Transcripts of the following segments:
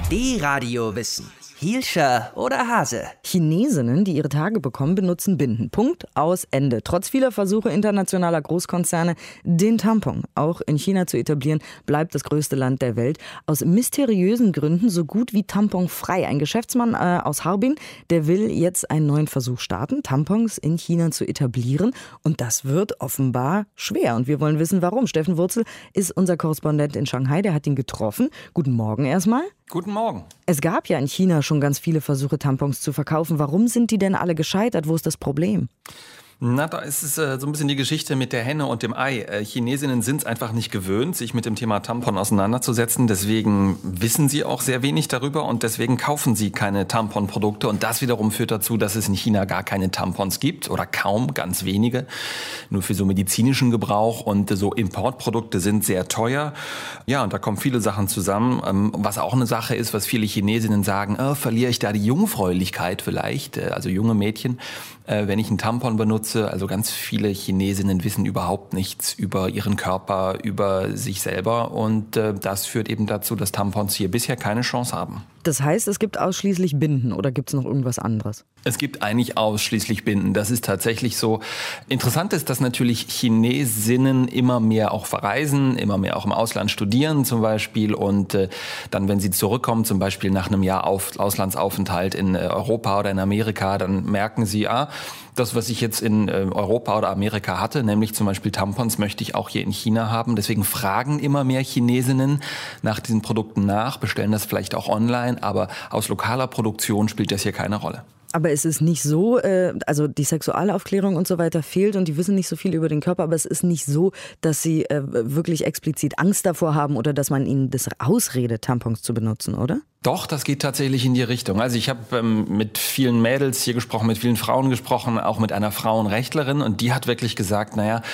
D-Radio Wissen. Hielscher oder Hase? Chinesinnen, die ihre Tage bekommen, benutzen Binden. Punkt, aus, Ende. Trotz vieler Versuche internationaler Großkonzerne, den Tampon auch in China zu etablieren, bleibt das größte Land der Welt. Aus mysteriösen Gründen so gut wie tamponfrei. Ein Geschäftsmann aus Harbin, der will jetzt einen neuen Versuch starten, Tampons in China zu etablieren. Und das wird offenbar schwer. Und wir wollen wissen, warum. Steffen Wurzel ist unser Korrespondent in Shanghai. Der hat ihn getroffen. Guten Morgen erstmal. Guten Morgen. Es gab ja in China schon ganz viele Versuche, Tampons zu verkaufen. Warum sind die denn alle gescheitert? Wo ist das Problem? Na, da ist es so ein bisschen die Geschichte mit der Henne und dem Ei. Chinesinnen sind es einfach nicht gewöhnt, sich mit dem Thema Tampon auseinanderzusetzen. Deswegen wissen sie auch sehr wenig darüber und deswegen kaufen sie keine Tamponprodukte. Und das wiederum führt dazu, dass es in China gar keine Tampons gibt oder kaum, ganz wenige. Nur für so medizinischen Gebrauch. Und so Importprodukte sind sehr teuer. Ja, und da kommen viele Sachen zusammen. Was auch eine Sache ist, was viele Chinesinnen sagen, verliere ich da die Jungfräulichkeit vielleicht, also junge Mädchen, wenn ich einen Tampon benutze. Also ganz viele Chinesinnen wissen überhaupt nichts über ihren Körper, über sich selber. Und das führt eben dazu, dass Tampons hier bisher keine Chance haben. Das heißt, es gibt ausschließlich Binden oder gibt es noch irgendwas anderes? Es gibt eigentlich ausschließlich Binden. Das ist tatsächlich so. Interessant ist, dass natürlich Chinesinnen immer mehr auch verreisen, immer mehr auch im Ausland studieren zum Beispiel. Und dann, wenn sie zurückkommen, zum Beispiel nach einem Jahr Auslandsaufenthalt in Europa oder in Amerika, dann merken sie, das, was ich jetzt in Europa oder Amerika hatte, nämlich zum Beispiel Tampons, möchte ich auch hier in China haben. Deswegen fragen immer mehr Chinesinnen nach diesen Produkten nach, bestellen das vielleicht auch online, aber aus lokaler Produktion spielt das hier keine Rolle. Aber es ist nicht so, also die Sexualaufklärung und so weiter fehlt und die wissen nicht so viel über den Körper, aber es ist nicht so, dass sie wirklich explizit Angst davor haben oder dass man ihnen das ausredet, Tampons zu benutzen, oder? Doch, das geht tatsächlich in die Richtung. Also ich habe mit vielen Mädels hier gesprochen, mit vielen Frauen gesprochen, auch mit einer Frauenrechtlerin und die hat wirklich gesagt,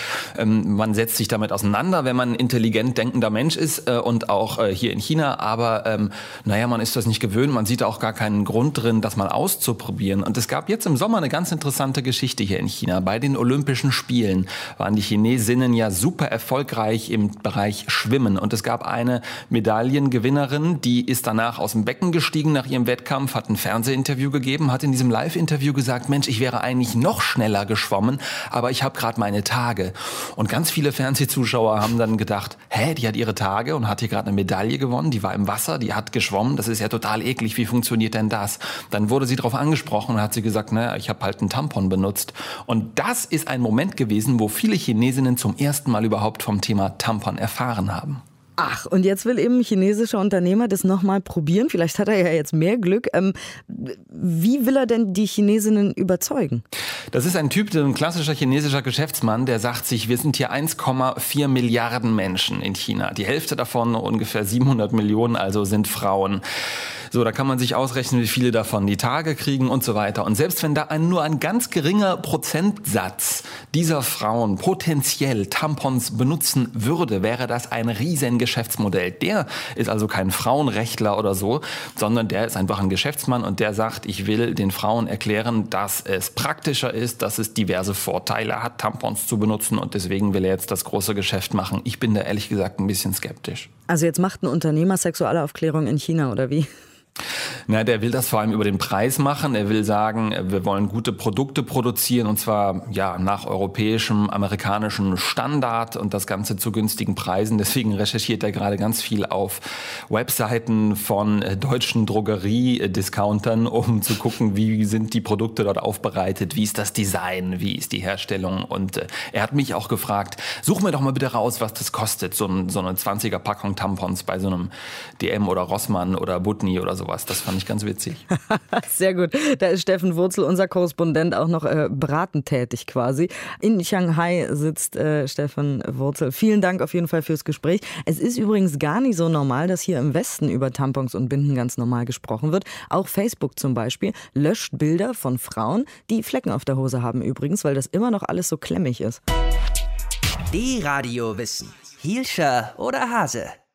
man setzt sich damit auseinander, wenn man ein intelligent denkender Mensch ist und auch hier in China, aber man ist das nicht gewöhnt, man sieht auch gar keinen Grund drin, das mal auszuprobieren. Und es gab jetzt im Sommer eine ganz interessante Geschichte hier in China. Bei den Olympischen Spielen waren die Chinesinnen ja super erfolgreich im Bereich Schwimmen und es gab eine Medaillengewinnerin, die ist danach aus dem Becken gestiegen nach ihrem Wettkampf, hat ein Fernsehinterview gegeben, hat in diesem Live-Interview gesagt, Mensch, ich wäre eigentlich noch schneller geschwommen, aber ich habe gerade meine Tage. Und ganz viele Fernsehzuschauer haben dann gedacht, die hat ihre Tage und hat hier gerade eine Medaille gewonnen, die war im Wasser, die hat geschwommen, das ist ja total eklig, wie funktioniert denn das? Dann wurde sie darauf angesprochen und hat sie gesagt, ich habe halt einen Tampon benutzt. Und das ist ein Moment gewesen, wo viele Chinesinnen zum ersten Mal überhaupt vom Thema Tampon erfahren haben. Ach, und jetzt will eben ein chinesischer Unternehmer das nochmal probieren. Vielleicht hat er ja jetzt mehr Glück. Wie will er denn die Chinesinnen überzeugen? Das ist ein klassischer chinesischer Geschäftsmann, der sagt sich, wir sind hier 1,4 Milliarden Menschen in China. Die Hälfte davon, ungefähr 700 Millionen, also sind Frauen. So, da kann man sich ausrechnen, wie viele davon die Tage kriegen und so weiter. Und selbst wenn da nur ein ganz geringer Prozentsatz dieser Frauen potenziell Tampons benutzen würde, wäre das ein riesen Geschäftsmodell. Der ist also kein Frauenrechtler oder so, sondern der ist einfach ein Geschäftsmann und der sagt, ich will den Frauen erklären, dass es praktischer ist, dass es diverse Vorteile hat, Tampons zu benutzen und deswegen will er jetzt das große Geschäft machen. Ich bin da ehrlich gesagt ein bisschen skeptisch. Also jetzt macht ein Unternehmer Sexualaufklärung in China oder wie? Der will das vor allem über den Preis machen. Er will sagen, wir wollen gute Produkte produzieren und zwar nach europäischem, amerikanischem Standard und das Ganze zu günstigen Preisen. Deswegen recherchiert er gerade ganz viel auf Webseiten von deutschen Drogerie-Discountern, um zu gucken, wie sind die Produkte dort aufbereitet, wie ist das Design, wie ist die Herstellung. Und er hat mich auch gefragt, such mir doch mal bitte raus, was das kostet, so eine 20er-Packung Tampons bei so einem DM oder Rossmann oder Butni oder sowas. Das fand ich ganz witzig. Sehr gut. Da ist Steffen Wurzel, unser Korrespondent, auch noch beratend tätig quasi. In Shanghai sitzt Steffen Wurzel. Vielen Dank auf jeden Fall fürs Gespräch. Es ist übrigens gar nicht so normal, dass hier im Westen über Tampons und Binden ganz normal gesprochen wird. Auch Facebook zum Beispiel löscht Bilder von Frauen, die Flecken auf der Hose haben übrigens, weil das immer noch alles so klemmig ist. D-Radio Wissen. Hielscher oder Hase?